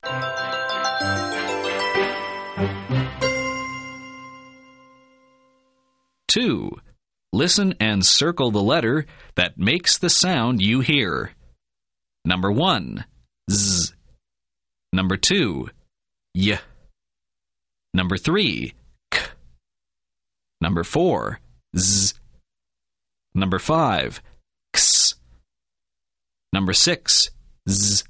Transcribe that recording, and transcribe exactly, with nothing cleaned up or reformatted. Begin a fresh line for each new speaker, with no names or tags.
Two. Listen and circle the letter that makes the sound you hear. Number one, Z. Number two, Y. Number three, K. Number four, Z. Number five, X. Number six, Z.